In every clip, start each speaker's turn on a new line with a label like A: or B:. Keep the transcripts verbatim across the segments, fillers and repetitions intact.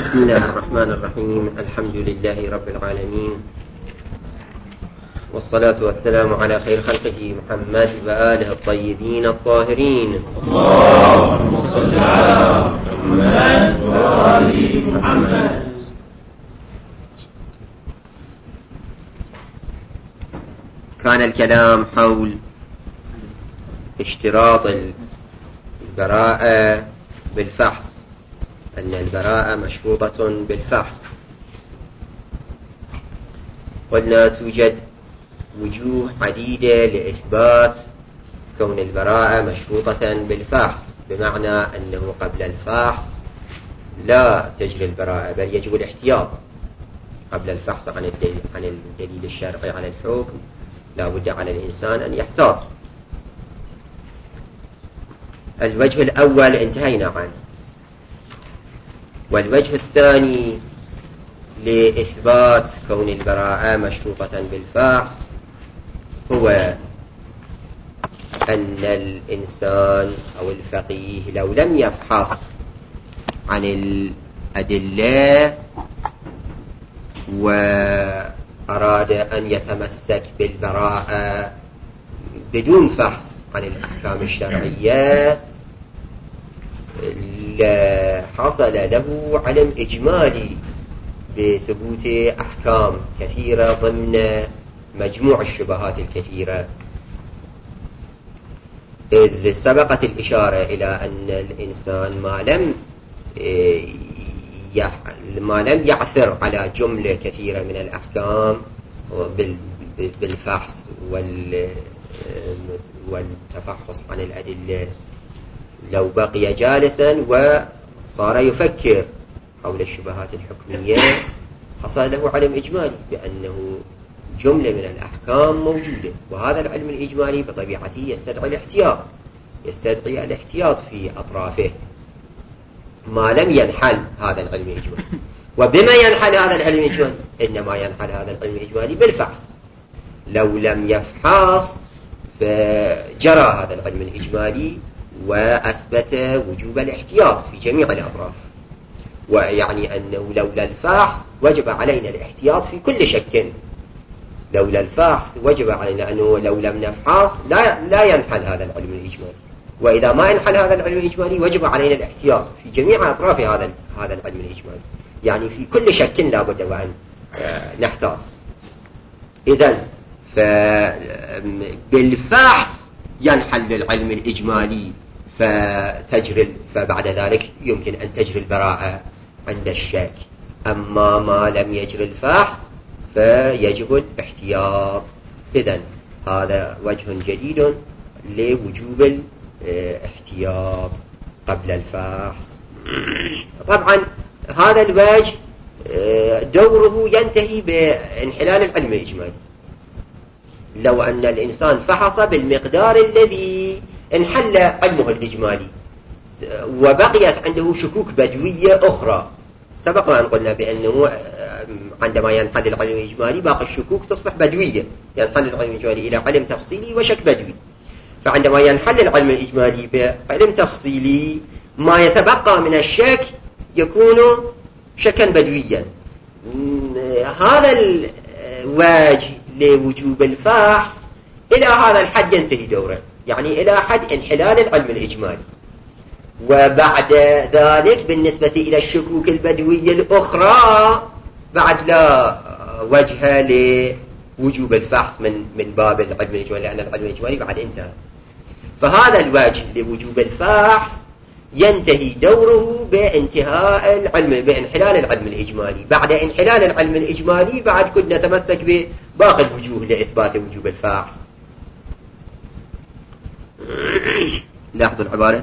A: بسم الله الرحمن الرحيم. الحمد لله رب العالمين، والصلاة والسلام على خير خلقه محمد وآله الطيبين الطاهرين.
B: اللهم صل على محمد وآل محمد.
A: كان الكلام حول اشتراط البراءة بالفحص، أن البراءة مشروطة بالفحص. قلنا توجد وجوه عديدة لإثبات كون البراءة مشروطة بالفحص، بمعنى أنه قبل الفحص لا تجري البراءة، بل يجب الاحتياط. قبل الفحص عن الدليل, عن الدليل الشرعي على الحكم لا بد على الإنسان أن يحتاط. الوجه الأول انتهينا عنه، والوجه الثاني لإثبات كون البراءة مشروطة بالفحص هو أن الإنسان أو الفقيه لو لم يفحص عن الأدلة وأراد أن يتمسك بالبراءة بدون فحص عن الأحكام الشرعية حصل له علم إجمالي بثبوت أحكام كثيرة ضمن مجموع الشبهات الكثيرة، إذ سبقت الإشارة إلى أن الإنسان ما لم ما لم يعثر على جملة كثيرة من الأحكام بالفحص والتفحص عن الأدلة، لو بقي جالسا وصار يفكر حول الشبهات الحكمية حصل له علم إجمالي بأنه جملة من الأحكام موجودة، وهذا العلم الإجمالي بطبيعته يستدعي الاحتياط يستدعي الاحتياط في أطرافه ما لم ينحل هذا العلم الإجمالي. وبما ينحل هذا العلم الإجمالي؟ إنما ينحل هذا العلم الإجمالي بالفحص. لو لم يفحص فجرى هذا العلم الإجمالي وأثبت وجوب الاحتياط في جميع الأطراف، ويعني أنه لولا الفحص وجب علينا الاحتياط في كل شك. لولا الفحص وجب علينا أنه لو لم نفحص لا, لا ينحل هذا العلم الإجمالي، وإذا ما ينحل هذا العلم الإجمالي وجب علينا الاحتياط في جميع أطراف هذا هذا العلم الإجمالي، يعني في كل شك لا بد وأن نحتاط. إذن بالفحص ينحل العلم الإجمالي فتجري، فبعد ذلك يمكن أن تجري البراءة عند الشك. أما ما لم يجري الفحص فيجب الاحتياط. إذن هذا وجه جديد لوجوب الاحتياط قبل الفحص. طبعا هذا الوجه دوره ينتهي بانحلال العلم الإجمالي. لو أن الإنسان فحص بالمقدار الذي انحل علمه الإجمالي وبقيت عنده شكوك بدوية أخرى، سبق أن قلنا بأنه عندما ينحل العلم الإجمالي باقي الشكوك تصبح بدوية، ينحل العلم الإجمالي إلى علم تفصيلي وشك بدوي. فعندما ينحل العلم الإجمالي بعلم تفصيلي ما يتبقى من الشك يكون شكا بدويا. هذا الوجه لوجوب الفحص إلى هذا الحد ينتهي دوره، يعني إلى حد انحلال العلم الإجمالي. وبعد ذلك بالنسبة إلى الشكوك البدوية الأخرى بعد لا وجه لوجوب الفحص من من باب العلم الإجمالي، لأن العلم الإجمالي بعد انتهى. فهذا الوجه لوجوب الفحص ينتهي دوره بانتهاء العلم بانحلال العلم الإجمالي. بعد انحلال العلم الإجمالي بعد كنا نتمسك بباقي الوجوه لإثبات وجوب الفحص. لاحظوا العبارة.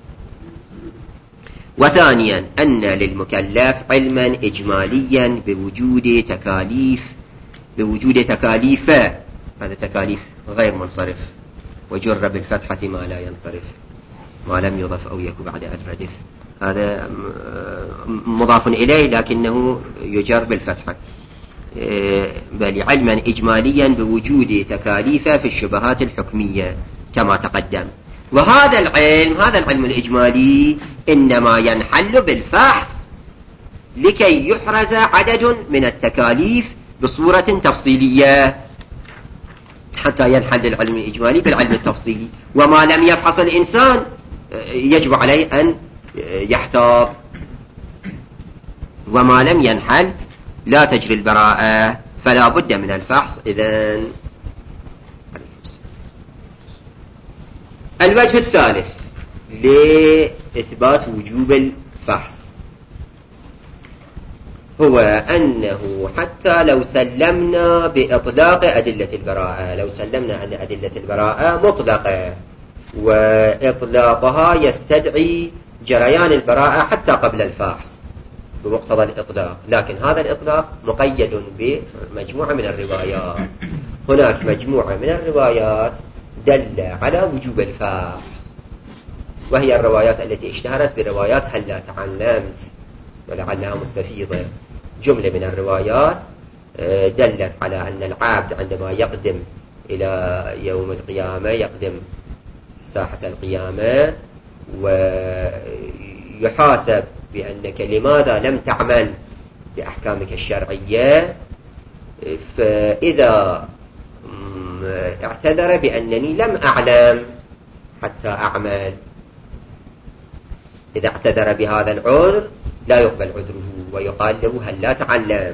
A: وثانيا أن للمكلف علما إجماليا بوجود تكاليف بوجود تكاليف هذا تكاليف غير منصرف، وجر بالفتحة ما لا ينصرف، ما لم يضف أو يكون بعد أدردف، هذا مضاف إليه لكنه يجر بالفتحة. بل علما إجماليا بوجود تكاليف في الشبهات الحكمية كما تقدم. وهذا العلم هذا العلم الإجمالي إنما ينحل بالفحص، لكي يحرز عدد من التكاليف بصورة تفصيلية حتى ينحل العلم الإجمالي بالعلم التفصيلي. وما لم يفحص الإنسان يجب عليه أن يحتاط، وما لم ينحل لا تجري البراءة، فلا بد من الفحص. إذن الوجه الثالث لإثبات وجوب الفحص هو أنه حتى لو سلمنا بإطلاق أدلة البراءة، لو سلمنا أن أدلة البراءة مطلقة وإطلاقها يستدعي جريان البراءة حتى قبل الفحص بمقتضى الإطلاق، لكن هذا الإطلاق مقيد بمجموعة من الروايات. هناك مجموعة من الروايات دل على وجوب الفحص، وهي الروايات التي اشتهرت بروايات هل لا تعلمت ولعلها مستفيضة. جملة من الروايات دلت على أن العبد عندما يقدم إلى يوم القيامة، يقدم ساحة القيامة ويحاسب بأنك لماذا لم تعمل بأحكامك الشرعية، فإذا اعتذر بأنني لم أعلم حتى أعمل، إذا اعتذر بهذا العذر لا يقبل عذره ويقال له هل لا تعلمت.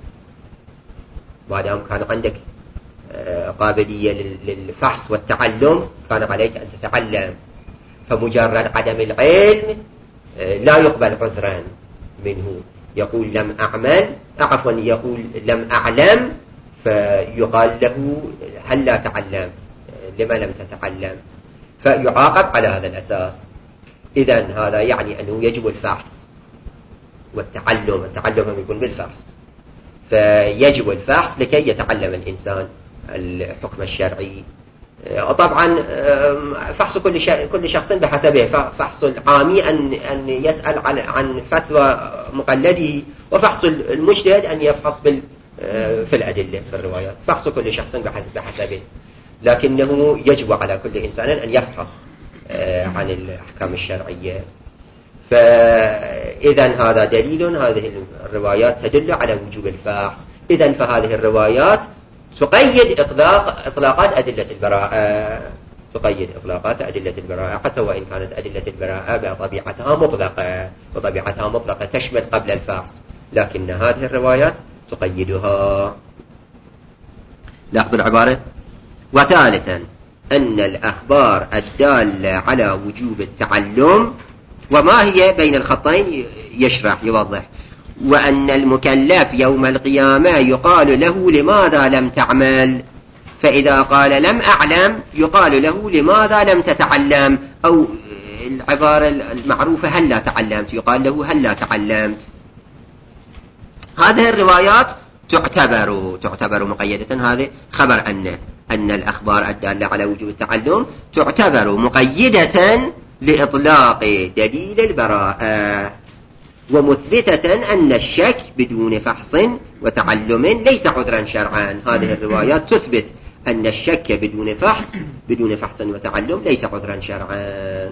A: ما دام كان عندك قابلية للفحص والتعلم كان عليك أن تتعلم، فمجرد عدم العلم لا يقبل عذرا منه. يقول لم أعمل عفوا يقول لم أعلم فيقال له هل لا تعلمت، لما لم تتعلم، فيعاقب على هذا الأساس. إذن هذا يعني أنه يجب الفحص والتعلم، التعلم هم يكون بالفحص، فيجب الفحص لكي يتعلم الإنسان الحكم الشرعي. طبعا فحص كل كل شخص بحسبه، فحص العامي أن أن يسأل عن فتوى مقلده، وفحص المجتهد أن يفحص بال في الأدلة في الروايات. فحص كل شخص بحسبه، لكنه يجب على كل إنسان أن يفحص عن الأحكام الشرعية. فإذا هذا دليل، هذه الروايات تدل على وجوب الفحص. إذا فهذه الروايات تقيد إطلاق إطلاقات أدلة البراءة، تقيد إطلاقات أدلة البراءة حتى وإن كانت أدلة البراءة بطبيعتها مطلقة، وطبيعتها مطلقة تشمل قبل الفحص، لكن هذه الروايات تقيدها. لاحظوا العبارة. وثالثا أن الأخبار الدالة على وجوب التعلم، وما هي بين الخطين يشرح يوضح، وأن المكلف يوم القيامة يقال له لماذا لم تعمل، فإذا قال لم أعلم يقال له لماذا لم تتعلم، أو العبارة المعروفة هل لا تعلمت يقال له هل لا تعلمت. هذه الروايات تعتبر تعتبر مقيدة. هذه خبر أن أن الأخبار الدالة على وجوب التعلم تعتبر مقيدة لإطلاق دليل البراءة، ومثبتة أن الشك بدون فحص وتعلم ليس عذرا شرعا. هذه الروايات تثبت أن الشك بدون فحص بدون فحص وتعلم ليس عذرا شرعا.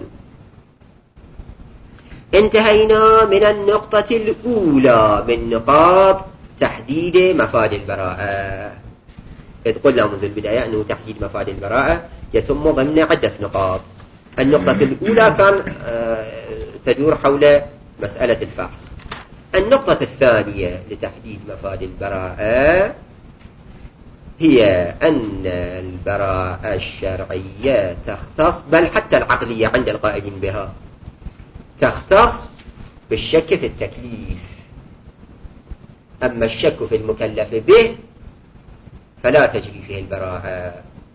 A: انتهينا من النقطة الأولى من نقاط تحديد مفاد البراءة. إذ قلنا منذ البداية أنه تحديد مفاد البراءة يتم ضمن عدة نقاط. النقطة الأولى كان تدور حول مسألة الفحص. النقطة الثانية لتحديد مفاد البراءة هي أن البراءة الشرعية تختص، بل حتى العقلية عند القائلين بها، تختص بالشك في التكليف. أما الشك في المكلف به فلا تجري فيه البراءة،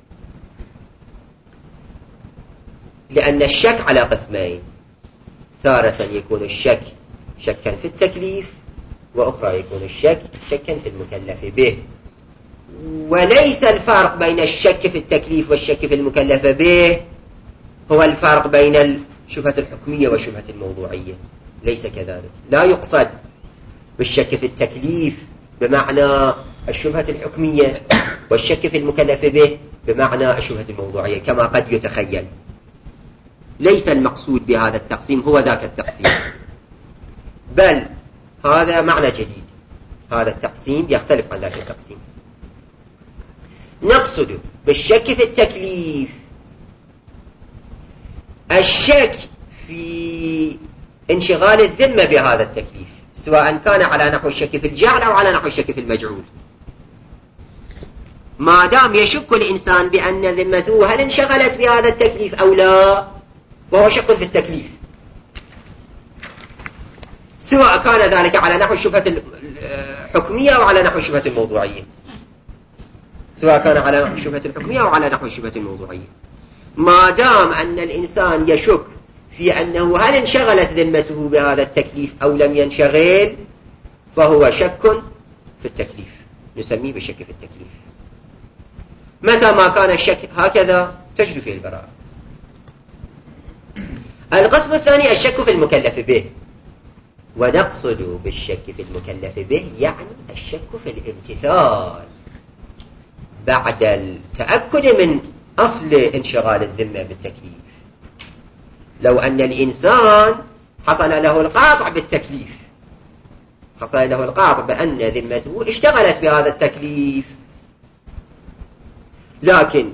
A: لأن الشك على قسمين: تارة يكون الشك شكا في التكليف، وأخرى يكون الشك شكا في المكلف به. وليس الفارق بين الشك في التكليف والشك في المكلف به هو الفارق بين الشبهة الحكمية والشبهة الموضوعية، ليس كذلك. لا يقصد بالشك في التكليف بمعنى الشبهة الحكمية، والشك في المكلف به بمعنى الشبهة الموضوعية كما قد يتخيل. ليس المقصود بهذا التقسيم هو ذاك التقسيم، بل هذا معنى جديد، هذا التقسيم يختلف عن ذاك التقسيم. نقصد بالشك في التكليف الشك في انشغال الذمة بهذا التكليف، سواء كان على نحو الشك في الجعل أو على نحو الشك في المجعول. ما دام يشك الإنسان بأن ذمته هل انشغلت بهذا التكليف أو لا، وهو شك في التكليف، سواء كان ذلك على نحو الشبهة الحكمية أو على نحو الشبهة الموضوعية، سواء كان على نحو الشبهة الحكمية أو على نحو الشبهة الموضوعية. ما دام أن الإنسان يشك في أنه هل انشغلت ذمته بهذا التكليف أو لم ينشغل، فهو شك في التكليف، نسميه بالشك في التكليف. متى ما كان الشك هكذا تجري فيه البراءة. القسم الثاني الشك في المكلف به، ونقصد بالشك في المكلف به يعني الشك في الامتثال بعد التأكد من أصل انشغال الذمة بالتكليف. لو أن الإنسان حصل له القاطع بالتكليف، حصل له القاطع بأن ذمته اشتغلت بهذا التكليف، لكن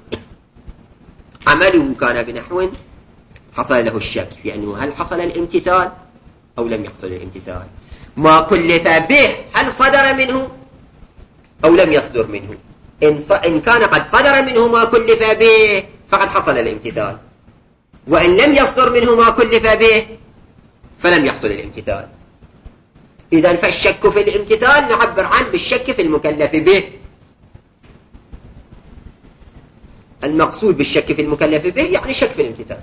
A: عمله كان بنحو حصل له الشك في أنه هل حصل الامتثال أو لم يحصل الامتثال، ما كلف به هل صدر منه أو لم يصدر منه. إن كان قد صدر منه ما كلف به فقد حصل الامتثال، وإن لم يصدر منه ما كلف به فلم يحصل الامتثال. إذن فالشك في الامتثال نعبر عنه بالشك في المكلف به. المقصود بالشك في المكلف به يعني الشك في الامتثال.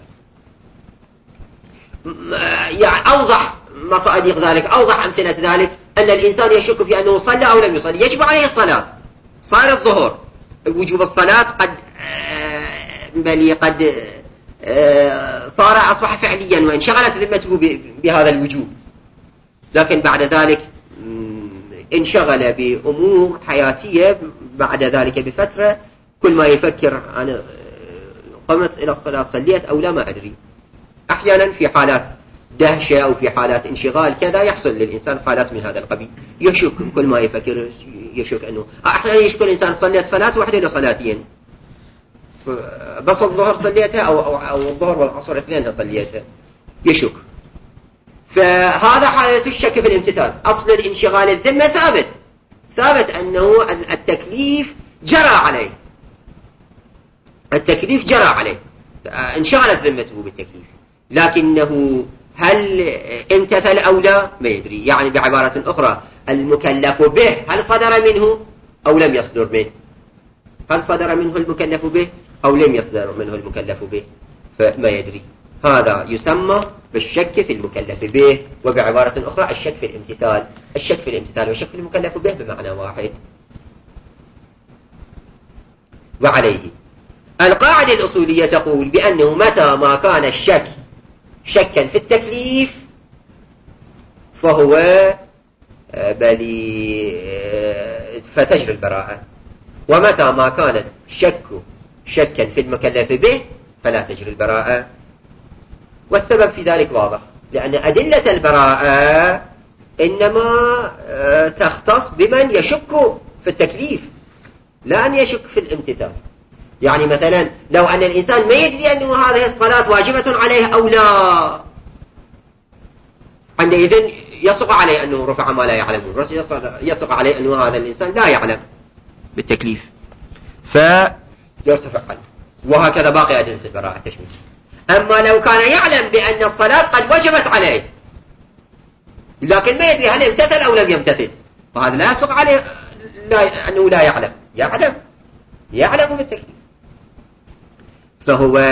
A: يعني أوضح مصادق ذلك، أوضح أمثلة ذلك أن الإنسان يشك في أنه صلى أو لم يصلي، يجب عليه الصلاة، صار الظهر، وجوب الصلاة قد بل قد صار أصبح فعليا وانشغلت ذمته بهذا الوجوب، لكن بعد ذلك انشغل بأمور حياتية، بعد ذلك بفترة كل ما يفكر أنا قمت إلى الصلاة صليت أو لا ما أدري. أحيانا في حالات دهشة أو في حالات انشغال كذا يحصل للإنسان حالات من هذا القبيل، يشك كل ما يفكر، يشك أنه أحيانا يشك الإنسان صليت صلاة واحدة ولا صلاتين، بس الظهر صليتها أو, أو, أو الظهر والعصر اثنين صليتها، يشك. فهذا حالة الشك في الامتثال. أصل الانشغال الذمة ثابت، ثابت أنه التكليف جرى عليه، التكليف جرى عليه، انشغلت ذمته بالتكليف، لكنه هل امتثل أو لا ما يدري. يعني بعبارة أخرى المكلف به هل صدر منه أو لم يصدر منه، هل صدر منه المكلف به أو لم يصدر منه المكلف به فما يدري. هذا يسمى بالشك في المكلف به، وبعبارة أخرى الشك في الامتثال. الشك في الامتثال والشك في المكلف به بمعنى واحد. وعليه القاعدة الأصولية تقول بأنه متى ما كان الشك شكا في التكليف فهو بلي فتجري البراءة، ومتى ما كان الشك شكا في المكلف به فلا تجري البراءة. والسبب في ذلك واضح، لأن أدلة البراءة إنما تختص بمن يشك في التكليف، لا أن يشك في الامتثال. يعني مثلا لو أن الإنسان ما يدري أنه هذه الصلاة واجبة عليه أو لا، عندئذ يسق عليه أنه رفع ما لا يعلم، يسق عليه أنه هذا الإنسان لا يعلم بالتكليف فيرتفع عنه. وهكذا باقي أدلة البراءة تشمل. أما لو كان يعلم بأن الصلاة قد وجبت عليه لكن ما يدري هل امتثل أو لم يمتثل، فهذا لا يسق عليه لا أنه لا يعلم، يعلم يعلم بالتكليف. فهو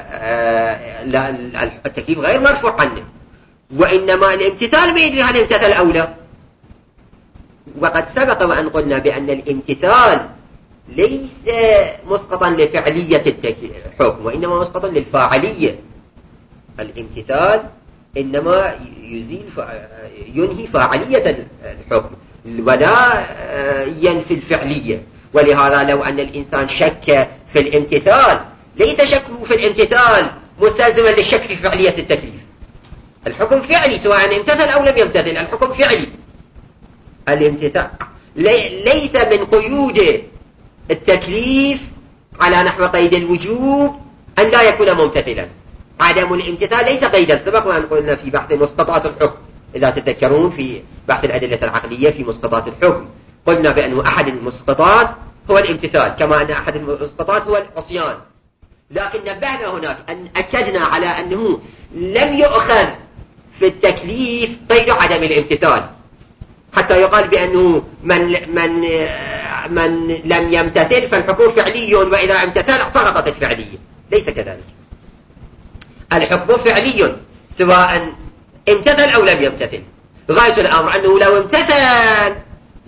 A: التكليف غير مرفوع عنه، وإنما الامتثال ما يدري هل امتثل أو لا. وقد سبق وأن قلنا بأن الامتثال ليس مسقطا لفعلية الحكم، وإنما مسقطا للفاعلية. الامتثال إنما يزيل ينهي فاعلية الحكم ولا ينفي الفعلية. ولهذا لو أن الإنسان شك في الامتثال ليس شكه في الامتثال مستلزما للشك في فعلية التكليف، الحكم فعلي سواء امتثل أو لم يمتثل، الحكم فعلي. الامتثال ليس من قيود التكليف على نحو قيد الوجوب أن لا يكون ممتثلا. عدم الامتثال ليس قيدا، سبق وأن قلنا في بحث مسقطات الحكم، إذا تتذكرون في بحث الأدلة العقلية في مسقطات الحكم قلنا بأنه أحد المسقطات هو الامتثال، كما أن أحد المسقطات هو العصيان. لكن نبهنا هناك أن أكدنا على أنه لم يؤخذ في التكليف قيد عدم الامتثال، حتى يقال بأنه من, من, من لم يمتثل فالحكم فعلي، وإذا امتثل سقطت الفعلية. ليس كذلك، الحكم فعلي سواء امتثل أو لم يمتثل. غاية الأمر أنه لو امتثل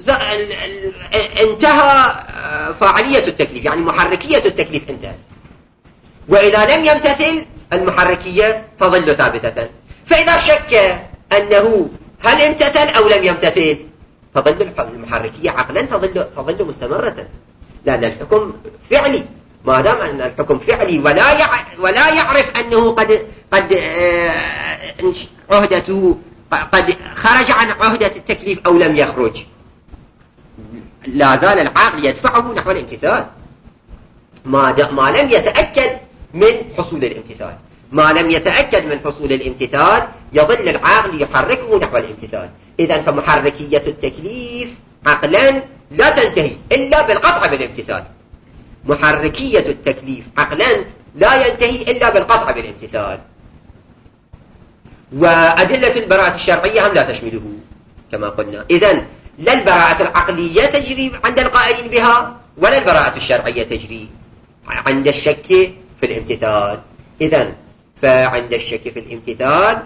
A: انتهى فاعلية التكليف، يعني محركية التكليف انتهت، وإذا لم يمتثل المحركية تظل ثابتة. فإذا شك أنه هل امتثل أو لم يمتثل تظل المحركية عقلا تظل, تظل مستمرة، لأن الحكم فعلي. ما دام أن الحكم فعلي ولا ولا يعرف أنه قد قد عهدته قد خرج عن عهدة التكليف أو لم يخرج، لا زال العقل يدفعه نحو الامتثال ما ما لم يتأكد من حصول الامتثال. ما لم يتأكد من حصول الامتثال يظل العقل يحركه نحو الامتثال. إذن فمحركية التكليف عقلا لا تنتهي إلا بالقطع بالامتثال. محركية التكليف عقلا لا ينتهي إلا بالقطع بالامتثال. وأدلة البراءة الشرعية هم لا تشمله كما قلنا. إذن لا البراءة العقلية تجري عند القائلين بها ولا البراءة الشرعية تجري عند الشك في الامتثال. إذن فعند الشك في الامتثال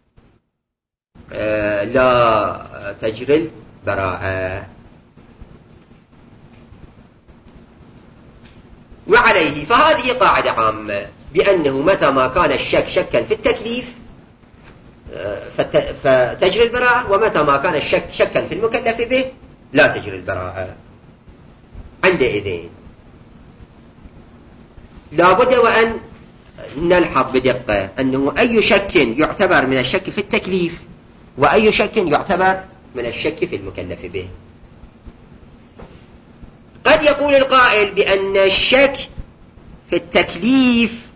A: آه لا تجري البراءة. وعليه فهذه قاعدة عامة بأنه متى ما كان الشك شكا في التكليف فتجري البراءة، ومتى ما كان الشك شكا في المكلف به لا تجري البراءة. عندئذ لا بد وأن نلحظ بدقة أنه أي شك يعتبر من الشك في التكليف وأي شك يعتبر من الشك في المكلف به. قد يقول القائل بأن الشك في التكليف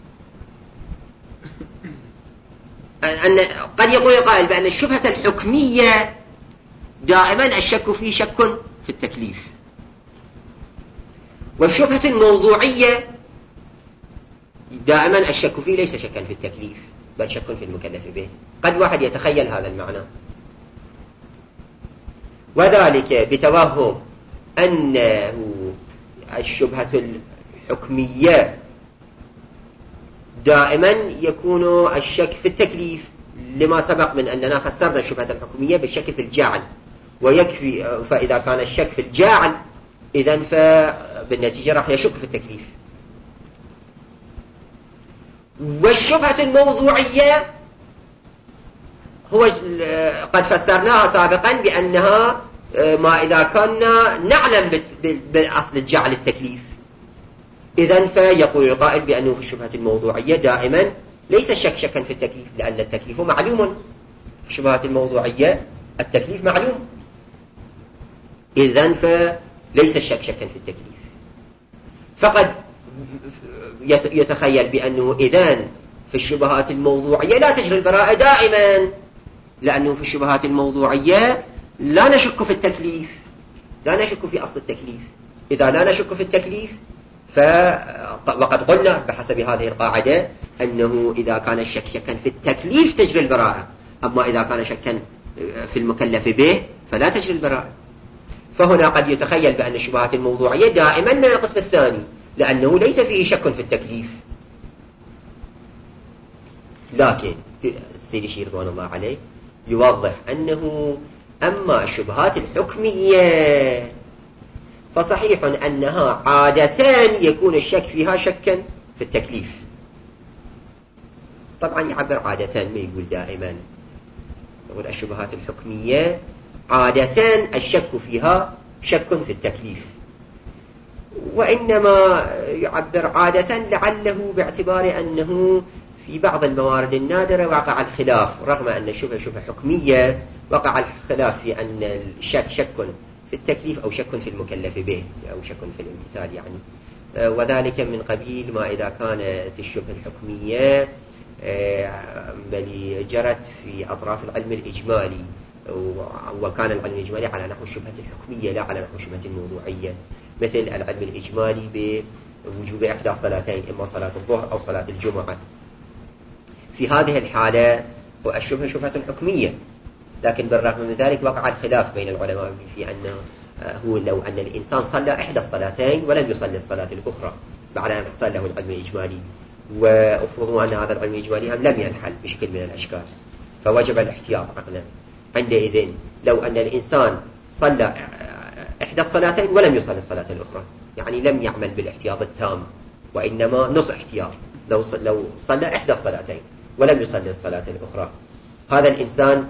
A: أن قد يقول القائل بأن الشبهة الحكمية دائما الشك فيه شك في التكليف، والشبهة الموضوعية دائما الشك فيه ليس شكا في التكليف بل شك في المكلف به. قد واحد يتخيل هذا المعنى، وذلك بتوهم أنه الشبهة الحكمية دائما يكون الشك في التكليف، لما سبق من أننا فسرنا الشبهة الحكمية بالشك في الجاعل، ويكفي فإذا كان الشك في الجاعل إذن فبالنتيجة راح يشك في التكليف. والشبهة الموضوعية هو قد فسرناها سابقا بأنها ما إذا كنا نعلم بالأصل الجعل التكليف. إذن فيقول القائل بأنه في الشبهة الموضوعية دائما ليس الشك شكا في التكليف، لأن التكليف معلوم. في الشبهة الموضوعية التكليف معلوم، إذن فليس الشك شكا في التكليف. فقد يتخيل بأنه إذن في الشبهات الموضوعية لا تجري البراءة دائما، لأنه في الشبهات الموضوعية لا نشك في التكليف، لا نشك في أصل التكليف. إذا لا نشك في التكليف ف... وقد قلنا بحسب هذه القاعدة أنه إذا كان الشك شكا في التكليف تجري البراءة، أما إذا كان شكا في المكلف به فلا تجري البراءة. فهنا قد يتخيل بأن الشبهات الموضوعية دائما من القسم الثاني، لأنه ليس فيه شك في التكليف. لكن السيد الشيخ رضوان الله عليه يوضح أنه أما الشبهات الحكمية فصحيح أنها عادة يكون الشك فيها شكا في التكليف. طبعا يعبر عادة، ما يقول دائما. يقول الشبهات الحكمية عادة الشك فيها شك في التكليف، وإنما يعبر عادة لعله باعتبار أنه في بعض الموارد النادرة وقع الخلاف، رغم أن الشبهة شبهة حكمية وقع الخلاف في أن الشك شك في التكليف أو شك في المكلف به أو شك في الامتثال يعني، وذلك من قبيل ما إذا كانت الشبهة الحكمية بل جرت في أطراف العلم الإجمالي، وكان العلم الإجمالي على نحو الشبهة الحكمية لا على نحو الشبهة الموضوعية، مثل العلم الإجمالي بوجوب إحدى صلاتين، إما صلاة الظهر أو صلاة الجمعة. في هذه الحالة الشبهة شبهة حكمية، لكن بالرغم من ذلك وقع الخلاف بين العلماء في أنه هو لو أن الإنسان صلى إحدى الصلاتين ولم يصلي الصلاة الأخرى بعد أن حصل له العلم الإجمالي، وأفرضوا أن هذا العلم الإجمالي هم لم ينحل بشكل من الأشكال، فوجب الاحتياط عقلا. عندئذ لو أن الإنسان صلى إحدى الصلاتين ولم يصلي الصلاة الأخرى، يعني لم يعمل بالاحتياط التام وإنما نص احتياط، لو لو صلى إحدى الصلاتين ولم يصلي الصلاة الأخرى، هذا الإنسان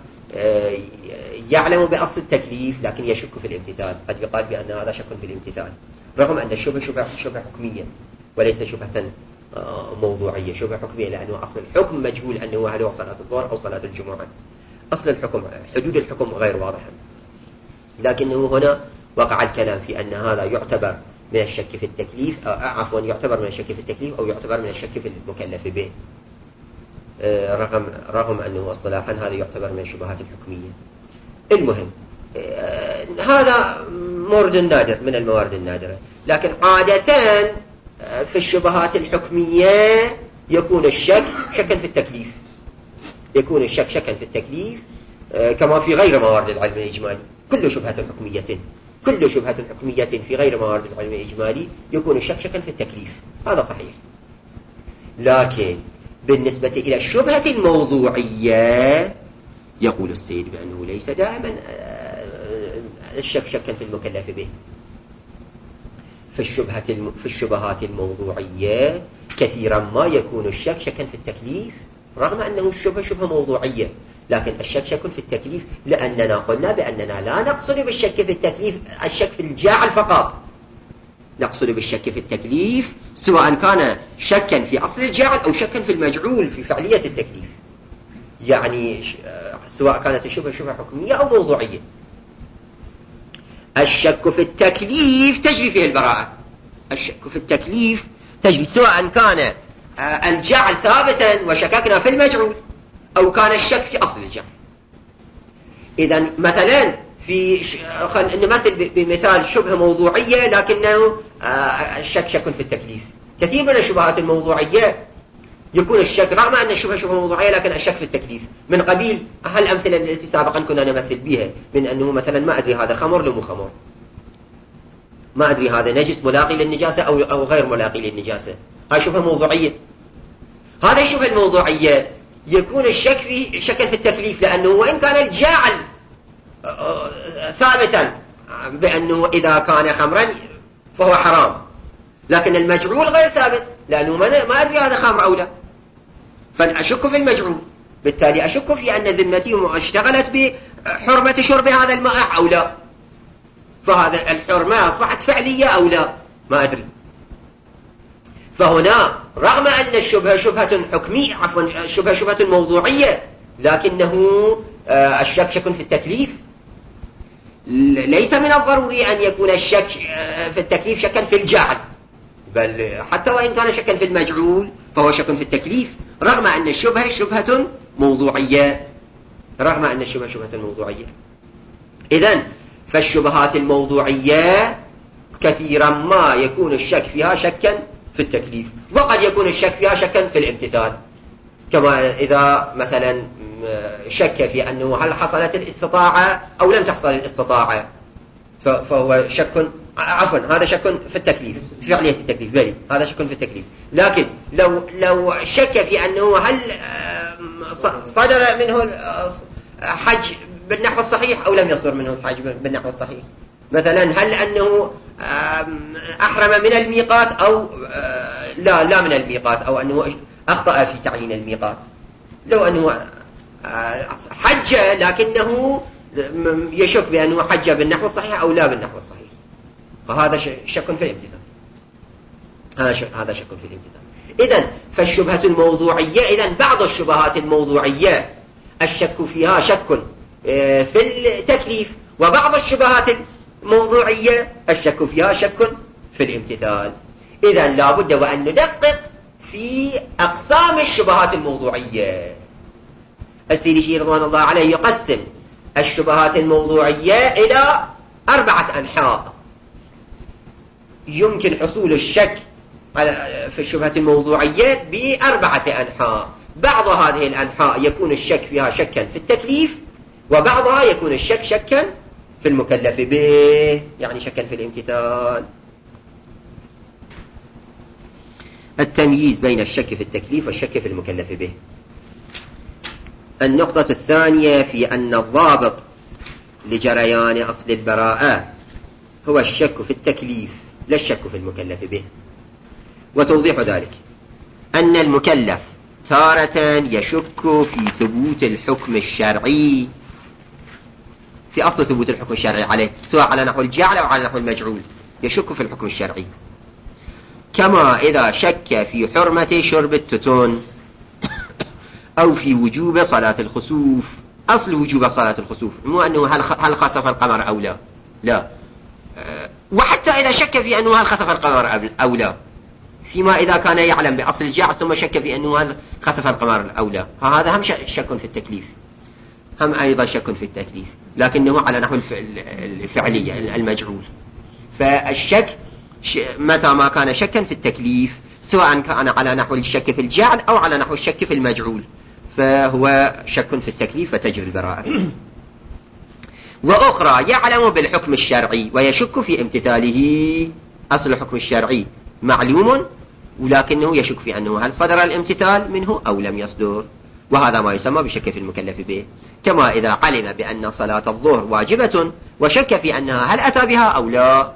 A: يعلم بأصل التكليف لكن يشك في الامتثال، قد يقال بأن هذا شك في الامتثال، رغم أن الشبهة شبهة شبهة حكمية وليس شبهة موضوعية، شبهة حكمية لأنه أصل الحكم مجهول أنه هل هو صلاة الظهر أو صلاة الجمعة، أصل الحكم حدود الحكم غير واضحة، لكنه هنا وقع الكلام في أن هذا يعتبر من الشك في التكليف، عفوا يعتبر من الشك في التكليف أو يعتبر من الشك في المكلف به، رغم رغم أنه اصطلاحا هذا يعتبر من الشبهات الحكمية. المهم هذا مورد نادر من الموارد النادرة، لكن عادة في الشبهات الحكمية يكون الشك شكا في التكليف، يكون الشك شكا في التكليف كما في غير موارد العلم الإجمالي. كل شبهة حكمية كل شبهة حكمية في غير موارد العلم الإجمالي يكون الشك شكا في التكليف، هذا صحيح. لكن بالنسبة إلى الشبهة الموضوعية يقول السيد بأنه ليس دائما الشك شكا في المكلف به. في الشبهة في الشبهات الموضوعية كثيرا ما يكون الشك شكا في التكليف، رغم أنه الشبهة شبهة موضوعية، لكن الشك شك في التكليف، لأننا قلنا بأننا لا نقصد بالشك في التكليف الشك في الجاعل فقط، نقصد بالشك في التكليف سواء كان شكا في أصل الجاعل أو شكا في المجعول في فعلية التكليف، يعني سواء كانت الشبهة شبهة حكمية أو موضوعية. الشك في التكليف تجري فيه البراءة، الشك في التكليف تجري سواء كان الجعل ثابتا وشككنا في المجعول أو كان الشك في أصل الجعل. إذا مثلا في خل نمثل بمثال شبهة موضوعية لكنه الشك شك في التكليف. كثير من الشبهات الموضوعية يكون الشك رغم أن الشبهة شبهة موضوعية لكن الشك في التكليف، من قبيل هالأمثلة التي سابقا كنا نمثل بها، من أنه مثلا ما أدري هذا خمر لو مو خمر، ما أدري هذا نجس ملاقي للنجاسة أو أو غير ملاقي للنجاسة، هاي شبهة موضوعية. هذه الشبهة الموضوعية يكون الشك في شك في التكليف، لأنه وإن كان الجاعل ثابتا بأنه إذا كان خمرا فهو حرام، لكن المجعول غير ثابت لأنه ما أدري هذا خمر أو لا، فأشك في المجعول، بالتالي أشك في أن ذمتي اشتغلت بحرمة شرب هذا الماء أو لا، فهذا الحرمة أصبحت فعلية أو لا ما أدري. فهنا رغم أن الشبهة شبهة حكمية عفوا الشبهة شبهة موضوعية، لكنه الشك شك في التكليف. ليس من الضروري أن يكون الشك في التكليف شكا في الجعل، بل حتى وإن كان شكا في المجعول فهو شك في التكليف، رغم أن الشبهة شبهة موضوعية، رغم أن الشبهة شبهة موضوعية. إذن فالشبهات الموضوعية كثيرا ما يكون الشك فيها شكا في التكليف، وقد يكون الشك فيها شكا في الامتثال، كما إذا مثلا شك في أنه هل حصلت الاستطاعة أو لم تحصل الاستطاعة، فهو شك عفوا هذا شك في التكليف في فعلية التكليف، بلي هذا شك في التكليف. لكن لو لو شك في أنه هل صدر منه حج بالنحو الصحيح أو لم يصدر منه الحج بالنحو الصحيح، مثلا هل أنه أحرم من الميقات أو لا لا من الميقات، أو أنه أخطأ في تعيين الميقات، لو أنه حج لكنه يشك بأنه حج بالنحو الصحيح أو لا بالنحو الصحيح، فهذا شك في الامتثال، هذا هذا شك في الامتثال. إذن فالشبهة الموضوعية، إذن بعض الشبهات الموضوعية الشك فيها شك في التكليف، وبعض الشبهات الموضوعية الشك فيها شك في الامتثال. إذن لا بد وأن ندقق في أقسام الشبهات الموضوعية. السيدي شيخ رضوان الله عليه يقسم الشبهات الموضوعية إلى أربعة أنحاء. يمكن حصول الشك في الشبهة الموضوعية بأربعة أنحاء. بعض هذه الأنحاء يكون الشك فيها شكا في التكليف، وبعضها يكون الشك شكا في المكلف به، يعني شكا في الامتثال. التمييز بين الشك في التكليف والشك في المكلف به. النقطة الثانية في أن الضابط لجريان أصل البراءة هو الشك في التكليف لا الشك في المكلف به. وتوضيح ذلك أن المكلف تارة يشك في ثبوت الحكم الشرعي، في أصل ثبوت الحكم الشرعي عليه، سواء على نحو الجعل أو على نحو المجعول، يشك في الحكم الشرعي. كما إذا شك في حرمة شرب التتون أو في وجوب صلاة الخسوف. أصل وجوب صلاة الخسوف مو أنه هل خسف القمر أو لا، لا. وحتى إذا شك في أنه هل خسف القمر أو لا، فيما إذا كان يعلم بأصل الجعل ثم شك في أنه هل خسف القمر أو لا، هذا هم شك في التكليف، هم أيضا شك في التكليف، لكنه على نحو الفعلية المجعول. فالشك متى ما كان شكا في التكليف، سواء كان على نحو الشك في الجعل أو على نحو الشك في المجعول، فهو شك في التكليف فتجري البراءة. وأخرى يعلم بالحكم الشرعي ويشك في امتثاله. أصل الحكم الشرعي معلوم، ولكنه يشك في أنه هل صدر الامتثال منه أو لم يصدر، وهذا ما يسمى بشك في المكلف به. كما إذا علم بأن صلاة الظهر واجبة وشك في أنها هل أتى بها أو لا.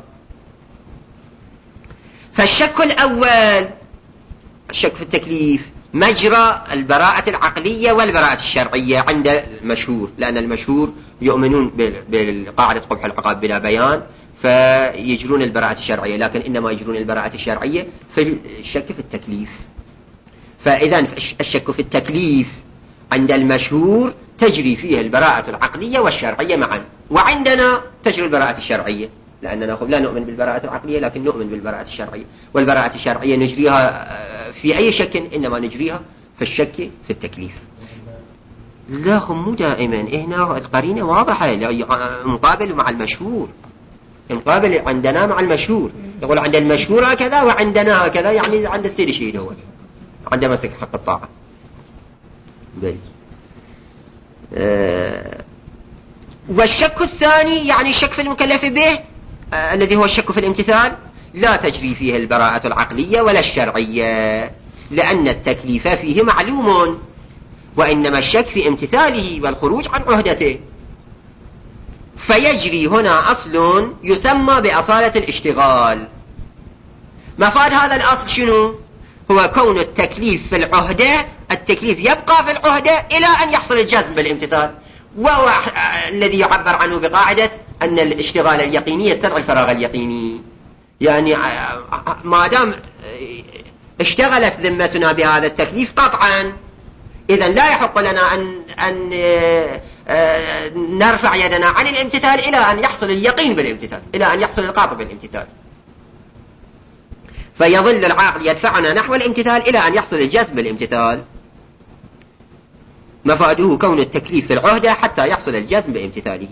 A: فالشك الأول الشك في التكليف مجرى البراءة العقلية والبراءة الشرعية عند المشهور، لأن المشهور يؤمنون بالقاعدة قبح العقاب بلا بيان، فيجرون البراءة الشرعية، لكن إنما يجرون البراءة الشرعية في الشك في التكليف. فإذا الشك في التكليف عند المشهور تجري فيه البراءة العقلية والشرعية معا، وعندنا تجري البراءة الشرعية، لأننا لا نؤمن بالبراءة العقلية لكن نؤمن بالبراءة الشرعية. والبراءة الشرعية نجريها في أي شك، إنما نجريها في الشك في التكليف. لا هم مو دائما، هنا القرينة واضحة، مقابل مع المشهور، مقابل عندنا مع المشهور، يقول عند المشهور هكذا وعندنا هكذا، يعني عند السيد شيء هو عند مسك حق الطاعة. بل أه والشك الثاني يعني الشك في المكلف به آه الذي هو الشك في الامتثال، لا تجري فيه البراءة العقلية ولا الشرعية، لأن التكليف فيه معلوم، وإنما الشك في امتثاله والخروج عن عهدته. فيجري هنا أصل يسمى بأصالة الاشتغال. مفاد هذا الأصل شنو؟ هو كون التكليف في العهدة، التكليف يبقى في العهدة إلى أن يحصل الجزم بالامتثال، وهو الذي يعبر عنه بقاعدة أن الاشتغال اليقيني يستدعي الفراغ اليقيني. يعني ما دام اشتغلت ذمتنا بهذا التكليف قطعا، إذن لا يحق لنا أن, أن نرفع يدنا عن الامتثال إلى أن يحصل اليقين بالامتثال، إلى أن يحصل القاطع بالامتثال. فيظل العقل يدفعنا نحو الامتثال إلى أن يحصل الجزم بالامتثال. مفاده كون التكليف في العهدة حتى يحصل الجزم بامتثاله.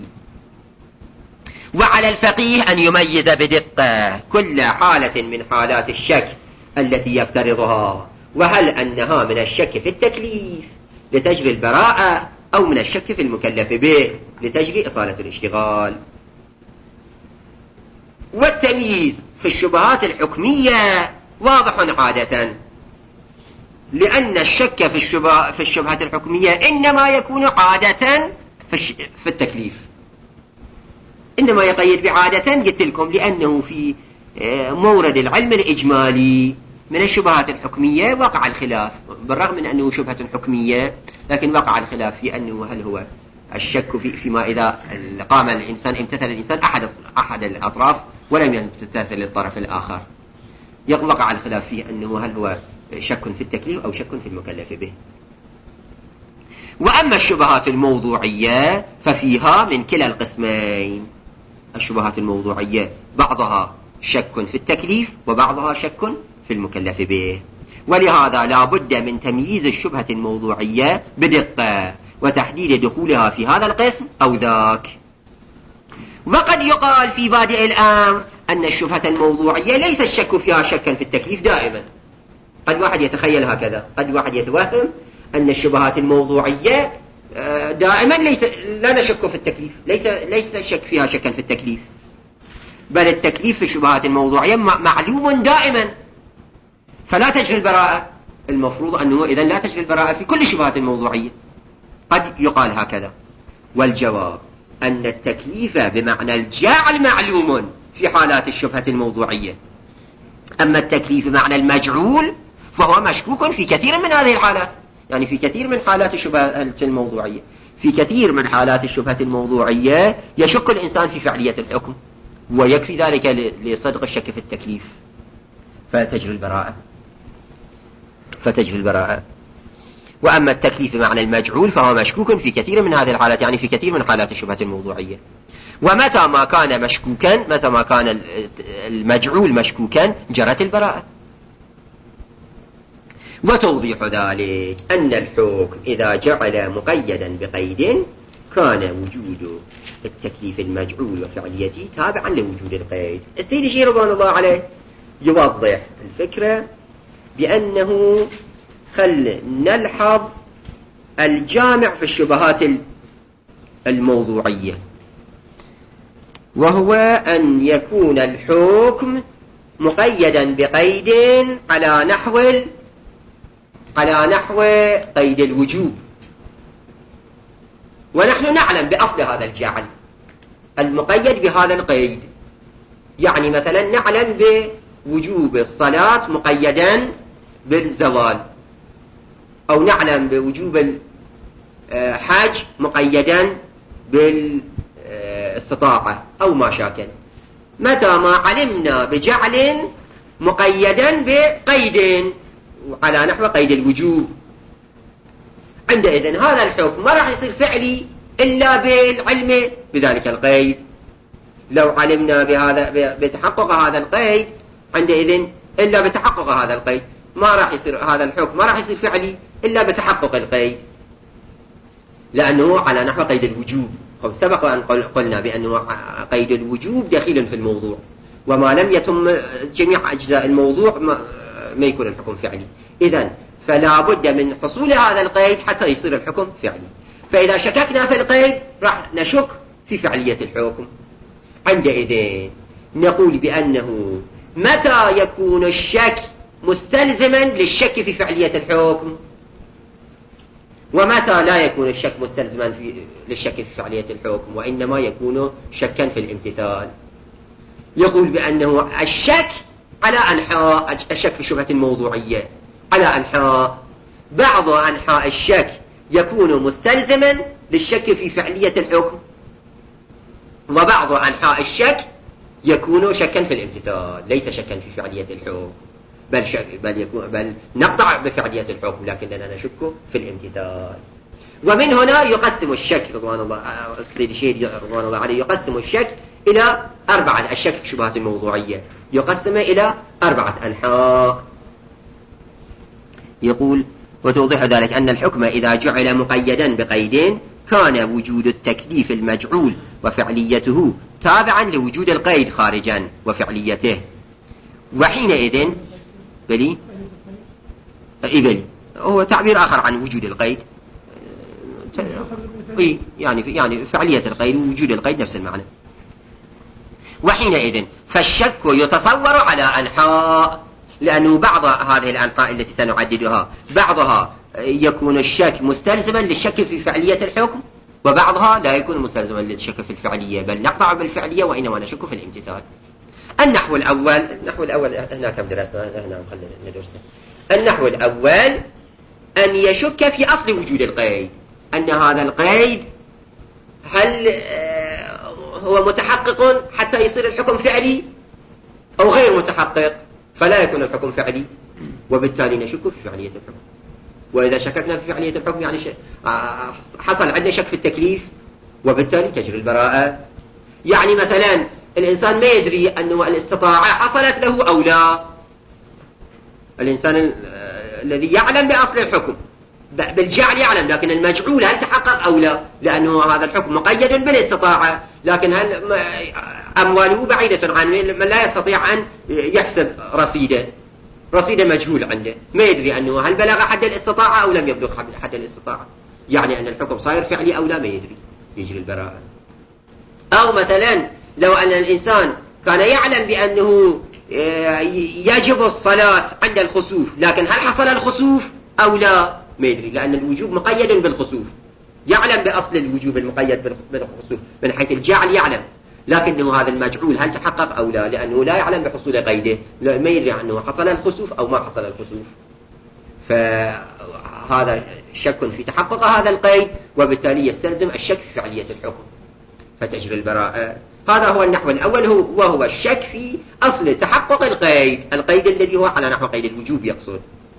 A: وعلى الفقيه أن يميز بدقة كل حالة من حالات الشك التي يفترضها، وهل أنها من الشك في التكليف لتجري البراءة أو من الشك في المكلف به لتجري إصالة الاشتغال. والتمييز في الشبهات الحكمية واضح عادة، لأن الشك في الشبهة في الشبهة الحكمية إنما يكون عادة في التكليف، إنما يقيد بعادة. قلت لكم لأنه في مورد العلم الإجمالي من الشبهات الحكمية وقع الخلاف، بالرغم من أنه شبهة حكمية لكن وقع الخلاف في أنه هل هو الشك في فيما إذا قام الإنسان امتثل الإنسان أحد أحد الأطراف ولم يمتثل الطرف الآخر، وقع الخلاف فيه أنه هل هو شك في التكليف أو شك في المكلف به. وأما الشبهات الموضوعية ففيها من كلا القسمين. الشبهات الموضوعية بعضها شك في التكليف وبعضها شك في المكلف به، ولهذا لا بد من تمييز الشبهة الموضوعية بدقة وتحديد دخولها في هذا القسم أو ذاك. وقد يقال في بادئ الأمر أن الشبهة الموضوعية ليس الشك فيها شكا في التكليف دائما. قد واحد يتخيل هكذا، قد واحد يتوهم أن الشبهات الموضوعية دائما ليس لا نشك في التكليف، ليس ليس شك فيها شكا في التكليف، بل التكليف في الشبهات الموضوعية معلوم دائما فلا تجري البراءة. المفروض أنه إذن لا تجري البراءة في كل الشبهات الموضوعية. قد يقال هكذا، والجواب أن التكليف بمعنى الجاعل معلوم في حالات الشبهة الموضوعية، أما التكليف بمعنى المجعول فهو مشكوك في كثير من هذه الحالات. يعني في كثير من حالات الشبهة الموضوعية في كثير من حالات الشبهة الموضوعية يشك الإنسان في فعلية الحكم، ويكفي ذلك لصدق الشك في التكليف فتجري البراءة فتجري البراءة وأما التكليف بمعنى المجعول فهو مشكوك في كثير من هذه الحالات، يعني في كثير من حالات الشبهة الموضوعية. ومتى ما كان مشكوكا، متى ما كان المجعول مشكوكا جرت البراءة. وتوضيح ذلك أن الحكم إذا جعل مقيدا بقيد كان وجود التكليف المجعول وفعليته تابعا لوجود القيد. السيد الشيخ رضوان الله عليه يوضح الفكرة بأنه خل نلحظ الجامع في الشبهات الموضوعية، وهو أن يكون الحكم مقيدا بقيد على نحو على نحو قيد الوجوب. ونحن نعلم بأصل هذا الجعل المقيد بهذا القيد، يعني مثلا نعلم بوجوب الصلاة مقيدا بالزوال، أو نعلم بوجوب الحج مقيدا بالاستطاعة أو ما شاكل. متى ما علمنا بجعل مقيدا بقيد على نحو قيد الوجوب، عندئذ هذا الحكم ما راح يصير فعلي إلا بالعلم بذلك القيد. لو علمنا بهذا بتحقق هذا القيد عندئذ إلا بتحقق هذا القيد ما راح يصير هذا الحكم ما راح يصير فعلي إلا بتحقق القيد، لأنه على نحو قيد الوجوب. سبق أن قلنا بأنه قيد الوجوب دخيل في الموضوع، وما لم يتم جميع أجزاء الموضوع ما يكون الحكم فعلي. إذن فلا بد من حصول هذا القيد حتى يصير الحكم فعلي. فإذا شككنا في القيد راح نشك في فعلية الحكم. عندئذ نقول بأنه متى يكون الشك مستلزما للشك في فعلية الحكم، ومتى لا يكون الشك مستلزما في للشك في فعلية الحكم وإنما يكون شكا في الامتثال. يقول بأنه الشك على أنحاء، الشك في الشبهة الموضوعية على أنحاء. بعض أنحاء الشك يكون مستلزما للشك في فعلية الحكم، وبعض أنحاء الشك يكون شكا في الامتثال ليس شكا في فعلية الحكم، بل, شك بل, يكون بل نقطع بفعلية الحكم لكننا نشك في الامتثال. ومن هنا يقسم الشك رضوان الله السيد الشيخ رضوان الله عليه يقسم الشك إلى أربعة. الشك في الشبهات الموضوعية يقسم إلى أربعة أنحاء. يقول وتوضح ذلك أن الحكم إذا جعل مقيدا بقيدين كان وجود التكليف المجعول وفعليته تابعا لوجود القيد خارجا وفعليته، وحينئذ بلي إيه بلي هو تعبير آخر عن وجود القيد، يعني يعني فعلية القيد ووجود القيد نفس المعنى. وحينئذ فالشك يتصور على أنحاء، لأنه بعض هذه الأنحاء التي سنعددها بعضها يكون الشك مستلزما للشك في فعلية الحكم، وبعضها لا يكون مستلزما للشك في الفعلية بل نقطع بالفعلية وإنما نشك في الامتثال. النحو الأول النحو الأول هنا كم درسنا هنا ندرسه. النحو الأول أن يشك في أصل وجود القيد، أن هذا القيد هل هو متحقق حتى يصير الحكم فعلي أو غير متحقق فلا يكون الحكم فعلي. وبالتالي نشك في فعلية الحكم. وإذا شككنا في فعلية الحكم يعني حصل عندنا شك في التكليف، وبالتالي تجري البراءة. يعني مثلا الإنسان ما يدري أنه الاستطاعة حصلت له أو لا. الإنسان الذي يعلم بأصل الحكم بالجعل يعلم، لكن المجعول هل تحقق أو لا، لأنه هذا الحكم مقيد بالاستطاعة، لكن هل أمواله بعيدة عنه، من لا يستطيع أن يحسب رصيده، رصيده مجهول عنده، ما يدري أنه هل بلغ حد الاستطاعة أو لم يبلغ حد الاستطاعة، يعني أن الحكم صاير فعلي أو لا ما يدري، يجري البراءة. أو مثلا لو أن الإنسان كان يعلم بأنه يجب الصلاة عند الخسوف، لكن هل حصل الخسوف أو لا ما يدري، لأن الوجوب مقيد بالخسوف، يعلم بأصل الوجوب المقيد بالخسوف من حيث الجعل يعلم، لكنه هذا المجعول هل تحقق أو لا، لأنه لا يعلم بحصول قيده، ما يدري عنه حصل الخسوف أو ما حصل الخسوف، فهذا شك في تحقق هذا القيد، وبالتالي يستلزم الشك في فعلية الحكم فتجري البراءة. هذا هو النحو الأول، هو وهو الشك في أصل تحقق القيد، القيد الذي هو على نحو قيد الوجوب يقصد.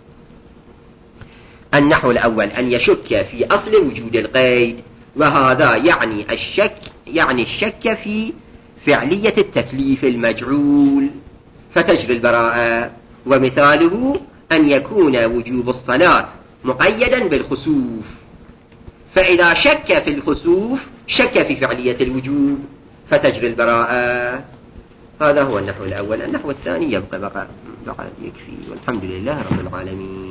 A: النحو الأول أن يشك في أصل وجود القيد، وهذا يعني الشك يعني الشك في فعلية التكليف المجعول فتجري البراءة. ومثاله أن يكون وجوب الصلاة مقيدا بالخسوف، فإذا شك في الخسوف شك في فعلية الوجوب فتجري البراءة. هذا هو النحو الأول. النحو الثاني يبقى بقى, بقى يكفي، والحمد لله رب العالمين.